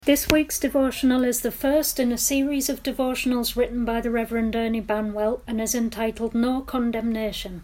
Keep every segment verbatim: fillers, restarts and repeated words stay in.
This week's devotional is the first in a series of devotionals written by the Reverend Ernie Banwell and is entitled No Condemnation.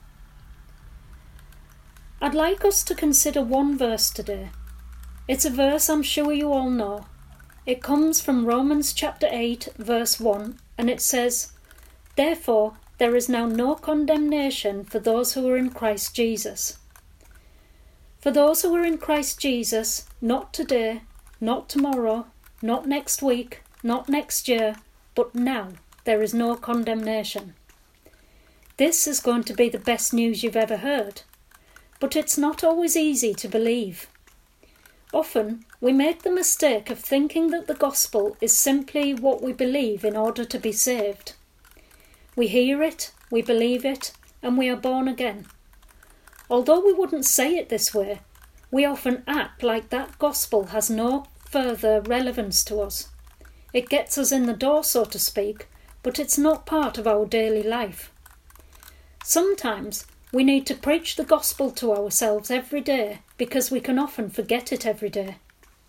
I'd like us to consider one verse today. It's a verse I'm sure you all know. It comes from Romans chapter eight, verse one, and it says, "Therefore there is now no condemnation for those who are in Christ Jesus." For those who are in Christ Jesus, not today, not tomorrow, not next week, not next year, but now there is no condemnation. This is going to be the best news you've ever heard, but it's not always easy to believe. Often we make the mistake of thinking that the gospel is simply what we believe in order to be saved. We hear it, we believe it, and we are born again. Although we wouldn't say it this way, we often act like that gospel has no further relevance to us. It gets us in the door, so to speak, but it's not part of our daily life. Sometimes we need to preach the gospel to ourselves every day because we can often forget it every day.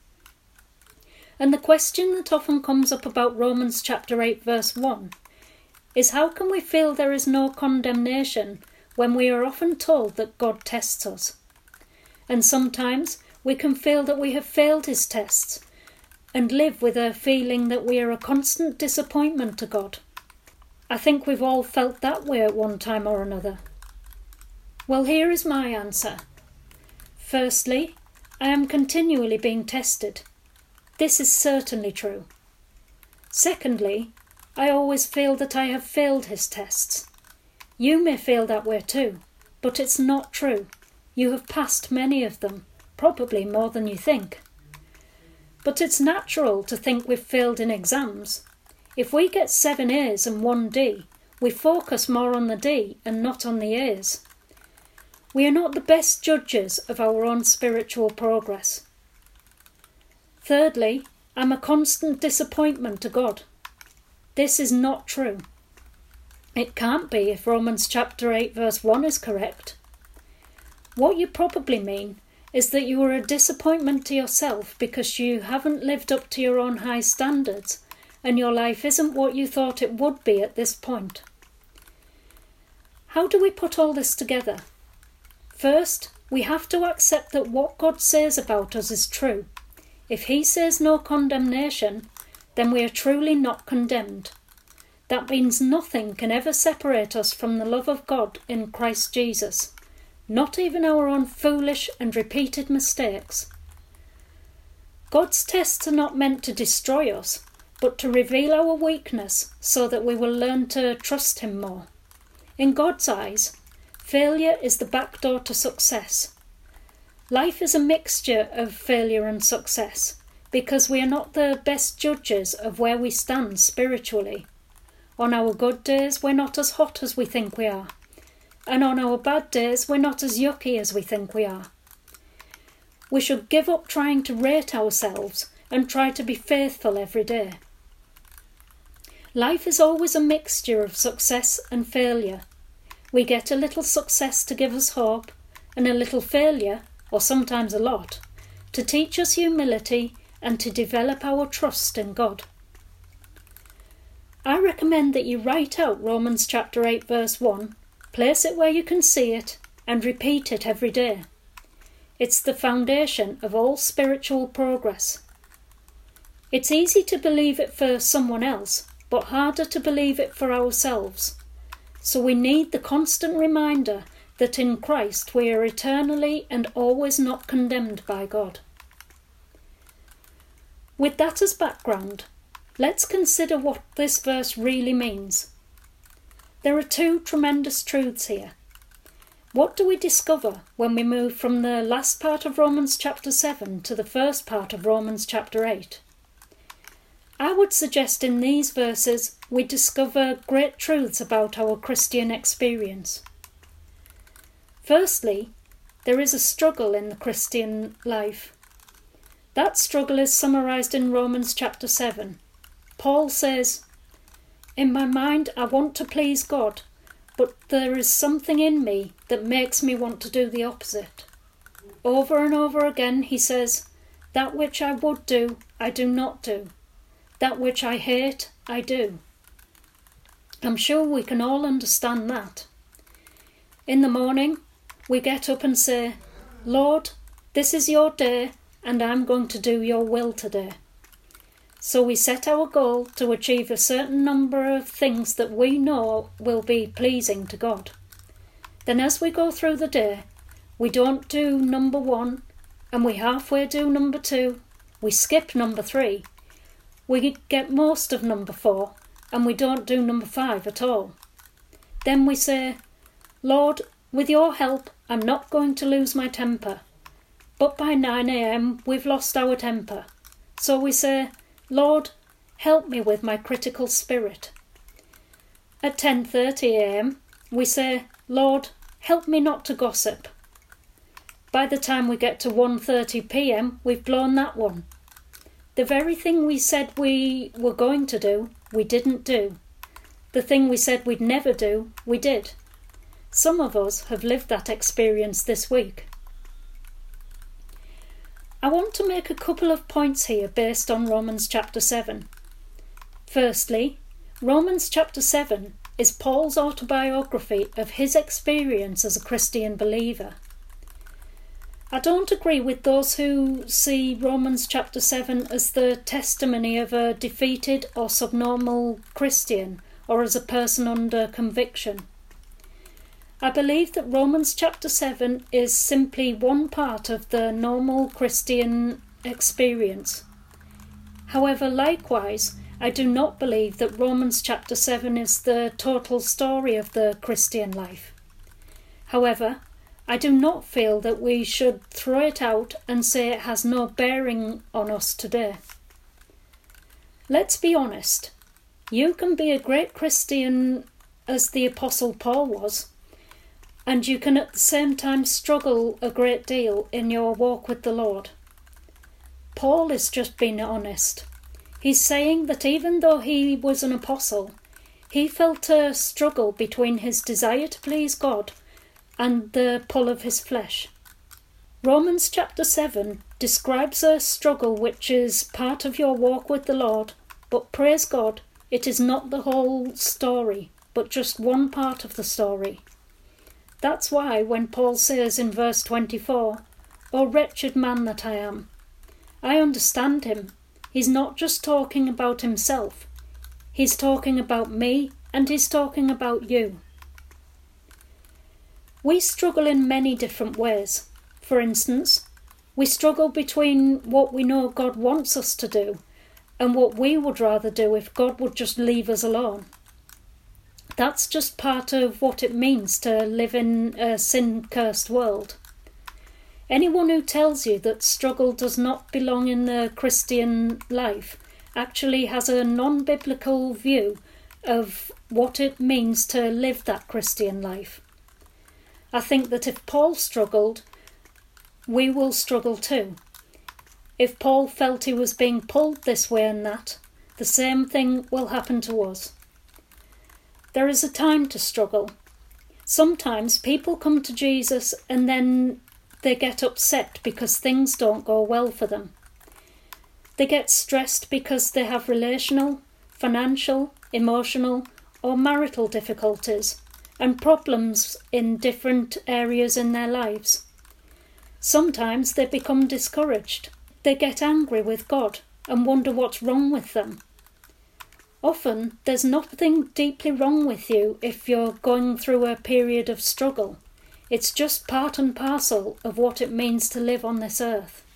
And the question that often comes up about Romans chapter eight verse one is, how can we feel there is no condemnation when we are often told that God tests us? And sometimes we can feel that we have failed his tests and live with a feeling that we are a constant disappointment to God. I think we've all felt that way at one time or another. Well, here is my answer. Firstly, I am continually being tested. This is certainly true. Secondly, I always feel that I have failed his tests. You may feel that way too, but it's not true. You have passed many of them, probably more than you think. But it's natural to think we've failed in exams. If we get seven A's and one D, we focus more on the D and not on the A's. We are not the best judges of our own spiritual progress. Thirdly, I'm a constant disappointment to God. This is not true. It can't be if Romans chapter eight verse one is correct. What you probably mean is that you are a disappointment to yourself because you haven't lived up to your own high standards and your life isn't what you thought it would be at this point. How do we put all this together? First, we have to accept that what God says about us is true. If he says no condemnation, then we are truly not condemned. That means nothing can ever separate us from the love of God in Christ Jesus. Not even our own foolish and repeated mistakes. God's tests are not meant to destroy us, but to reveal our weakness so that we will learn to trust him more. In God's eyes, failure is the back door to success. Life is a mixture of failure and success because we are not the best judges of where we stand spiritually. On our good days, we're not as hot as we think we are. And on our bad days, we're not as yucky as we think we are. We should give up trying to rate ourselves and try to be faithful every day. Life is always a mixture of success and failure. We get a little success to give us hope, and a little failure, or sometimes a lot, to teach us humility and to develop our trust in God. I recommend that you write out Romans chapter eight verse one, place it where you can see it, and repeat it every day. It's the foundation of all spiritual progress. It's easy to believe it for someone else, but harder to believe it for ourselves. So we need the constant reminder that in Christ we are eternally and always not condemned by God. With that as background, let's consider what this verse really means. There are two tremendous truths here. What do we discover when we move from the last part of Romans chapter seven to the first part of Romans chapter eight? I would suggest in these verses we discover great truths about our Christian experience. Firstly, there is a struggle in the Christian life. That struggle is summarised in Romans chapter seven. Paul says, "In my mind I want to please God, but there is something in me that makes me want to do the opposite." Over and over again he says, "That which I would do, I do not do. That which I hate, I do. I'm sure we can all understand that. In the morning, we get up and say, Lord, this is your day, and I'm going to do your will today. So we set our goal to achieve a certain number of things that we know will be pleasing to God. Then as we go through the day, we don't do number one, and we halfway do number two, we skip number three, we get most of number four, and we don't do number five at all. Then we say, Lord, with your help, I'm not going to lose my temper. But by nine a.m. we've lost our temper. So we say, Lord, help me with my critical spirit. At ten thirty a.m. we say, Lord, help me not to gossip. By the time we get to one thirty p.m. we've blown that one. The very thing we said we were going to do, we didn't do. The thing we said we'd never do, we did. Some of us have lived that experience this week. I want to make a couple of points here based on Romans chapter seven. Firstly, Romans chapter seven is Paul's autobiography of his experience as a Christian believer. I don't agree with those who see Romans chapter seven as the testimony of a defeated or subnormal Christian or as a person under conviction. I believe that Romans chapter seven is simply one part of the normal Christian experience. However, likewise, I do not believe that Romans chapter seven is the total story of the Christian life. However, I do not feel that we should throw it out and say it has no bearing on us today. Let's be honest. You can be a great Christian as the Apostle Paul was, and you can at the same time struggle a great deal in your walk with the Lord. Paul is just being honest. He's saying that even though he was an apostle, he felt a struggle between his desire to please God and the pull of his flesh. Romans chapter seven describes a struggle which is part of your walk with the Lord, but praise God, it is not the whole story, but just one part of the story. That's why when Paul says in verse twenty-four, "O wretched man that I am," I understand him. He's not just talking about himself. He's talking about me, and he's talking about you. We struggle in many different ways. For instance, we struggle between what we know God wants us to do and what we would rather do if God would just leave us alone. That's just part of what it means to live in a sin-cursed world. Anyone who tells you that struggle does not belong in the Christian life actually has a non-biblical view of what it means to live that Christian life. I think that if Paul struggled, we will struggle too. If Paul felt he was being pulled this way and that, the same thing will happen to us. There is a time to struggle. Sometimes people come to Jesus and then they get upset because things don't go well for them. They get stressed because they have relational, financial, emotional, or marital difficulties and problems in different areas in their lives. Sometimes they become discouraged. They get angry with God and wonder what's wrong with them. Often, there's nothing deeply wrong with you if you're going through a period of struggle. It's just part and parcel of what it means to live on this earth.